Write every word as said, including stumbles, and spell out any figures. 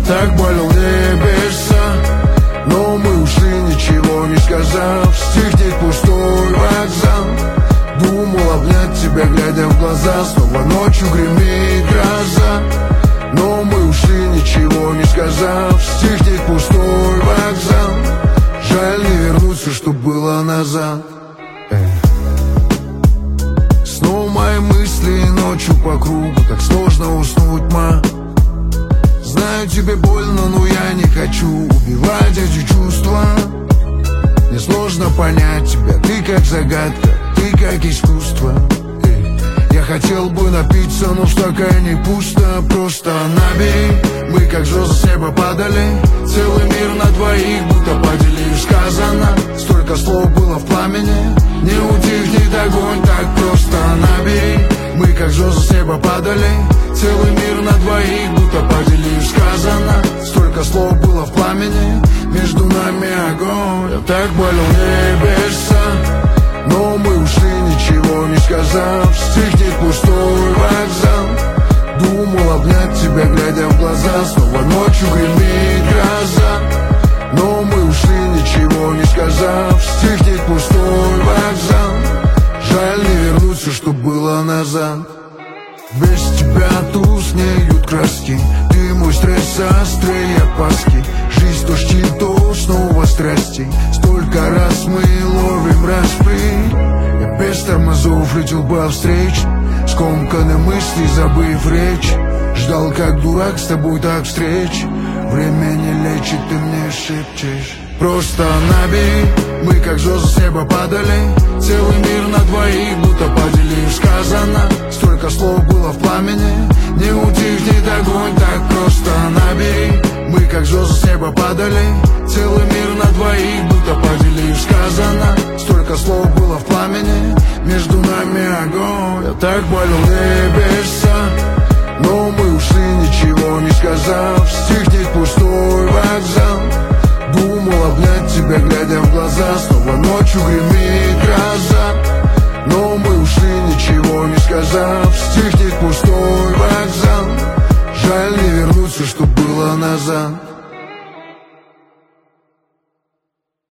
так болел небеса, но мы ушли, ничего не сказав. Стихнет пустой вокзал. Думал обнять тебя, глядя в глаза. Снова ночью гремит гроза, но мы ушли, ничего не сказав. Стихнет пустой вокзал. Жаль, не вернуться, что было назад. Снова мои мысли ночью по кругу. Так сложно уснуть, ма. Знаю, тебе больно, но я не хочу убивать эти чувства. Мне сложно понять тебя, ты как загадка, ты как искусство. Эй, я хотел бы напиться, но в стакане пусто. Просто набери, мы как звезды с неба падали. Целый мир на двоих, будто поделив сказано. Столько слов было в пламени, не утихнет огонь, так просто набери. Мы как звезды с неба падали. Целый мир на двоих, будто поделив сказано. Столько слов было в пламени, между нами огонь. Я так болел небеса, но мы ушли, ничего не сказав. Стихнет пустой вокзал. Думал обнять тебя, глядя в глаза. Снова ночью гремит гроза, но мы ушли, ничего не сказав. Стихнет пустой вокзал. Жаль, не вернуться, что было назад. Без тебя туснеют краски. Ты мой стресс, острые опаски. Жизнь то щит, то снова страсти. Столько раз мы ловим распри. Я без тормозов летел бы встреч, скомканы мысли, забыв речь. Ждал как дурак, с тобой так встреч. Время не лечит, ты мне шепчешь. Просто набери, мы как звезды с неба падали. Целый мир на двоих, будто поделив сказано. Столько слов было в пламени, не утихнет огонь, так просто набери. Мы как звезды с неба падали. Целый мир на двоих, будто поделив сказано. Столько слов было в пламени, между нами огонь. Я так болел небеса, но мы ушли, ничего не сказав. Стихнет пустой вокзал. Думал обнять тебя, глядя в глаза. Снова ночью гремит гроза, но мы ушли, ничего не сказав. Стихнет пустой вокзал. Жаль, не вернуться, что было назад.